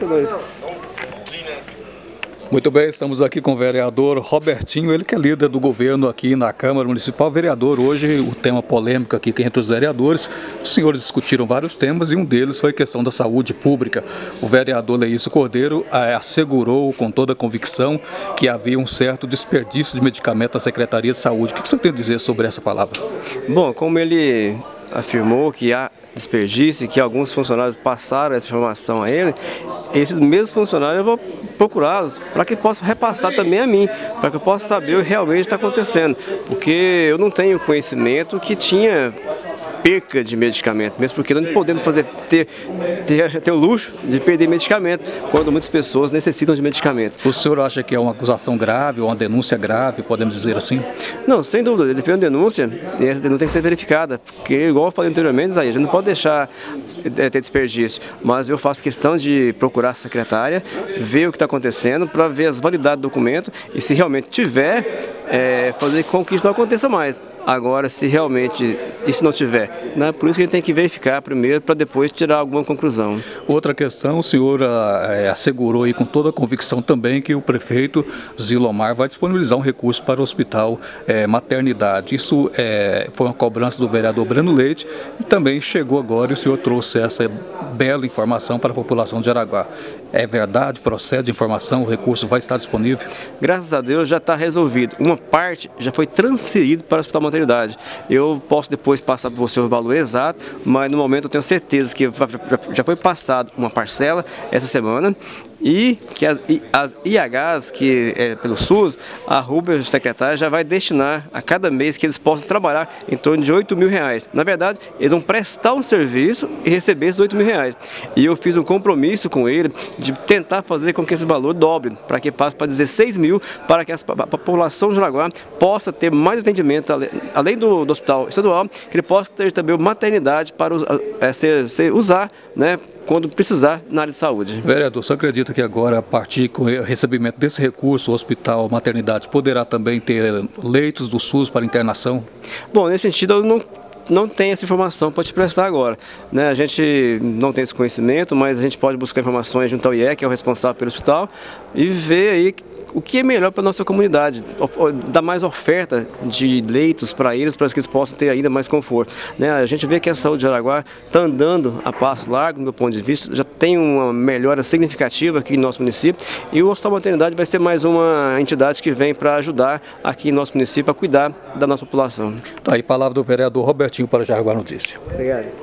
Muito bem, estamos aqui com o vereador Robertinho, ele que é líder do governo aqui na Câmara Municipal. Vereador, hoje o tema polêmico aqui entre os vereadores, os senhores discutiram vários temas e um deles foi a questão da saúde pública. O vereador Leício Cordeiro assegurou com toda a convicção que havia um certo desperdício de medicamento na Secretaria de Saúde. O que você tem a dizer sobre essa palavra? Bom, como ele afirmou que há desperdício e que alguns funcionários passaram essa informação a ele, esses mesmos funcionários eu vou procurá-los para que possam repassar também a mim, para que eu possa saber o que realmente está acontecendo, porque eu não tenho conhecimento que tinha perca de medicamento, mesmo porque não podemos ter o luxo de perder medicamento quando muitas pessoas necessitam de medicamentos. O senhor acha que é uma acusação grave ou uma denúncia grave, podemos dizer assim? Não, sem dúvida, ele fez uma denúncia e essa denúncia tem que ser verificada, porque igual eu falei anteriormente, a gente não pode deixar ter desperdício, mas eu faço questão de procurar a secretária, ver o que está acontecendo, para ver as validades do documento e se realmente tiver, fazer com que isso não aconteça mais. Agora, se realmente isso não tiver, né, por isso que a gente tem que verificar primeiro para depois tirar alguma conclusão. Outra questão, o senhor assegurou aí com toda a convicção também que o prefeito Zilomar vai disponibilizar um recurso para o hospital maternidade. Isso foi uma cobrança do vereador Breno Leite e também chegou agora e o senhor trouxe essa bela informação para a população de Araguá. É verdade, procede a informação, o recurso vai estar disponível? Graças a Deus já está resolvido. Uma parte já foi transferida para o hospital maternidade. Eu posso depois passar para você o valor exato, mas no momento eu tenho certeza que já foi passado uma parcela essa semana e que as IHs, que é pelo SUS, a Rubens, secretária, já vai destinar a cada mês que eles possam trabalhar em torno de R$8.000. Na verdade, eles vão prestar um serviço e receber esses R$8.000. E eu fiz um compromisso com ele de tentar fazer com que esse valor dobre, para que passe para 16 mil, para que a população de Araguá possa ter mais atendimento, além do hospital estadual, que ele possa ter também maternidade para usar, né, quando precisar na área de saúde. Vereador, você acredita que agora, a partir do recebimento desse recurso, o hospital maternidade poderá também ter leitos do SUS para internação? Bom, nesse sentido eu não tenho essa informação para te prestar agora, né? A gente não tem esse conhecimento, mas a gente pode buscar informações junto ao IE, que é o responsável pelo hospital, e ver aí o que é melhor para a nossa comunidade, dar mais oferta de leitos para eles que eles possam ter ainda mais conforto, né? A gente vê que a saúde de Araguá está andando a passo largo, do meu ponto de vista, já tem uma melhora significativa aqui no nosso município e o Hospital Maternidade vai ser mais uma entidade que vem para ajudar aqui no nosso município a cuidar da nossa população. Tá aí, palavra do vereador Robertinho para Jaraguá Notícia. Obrigado.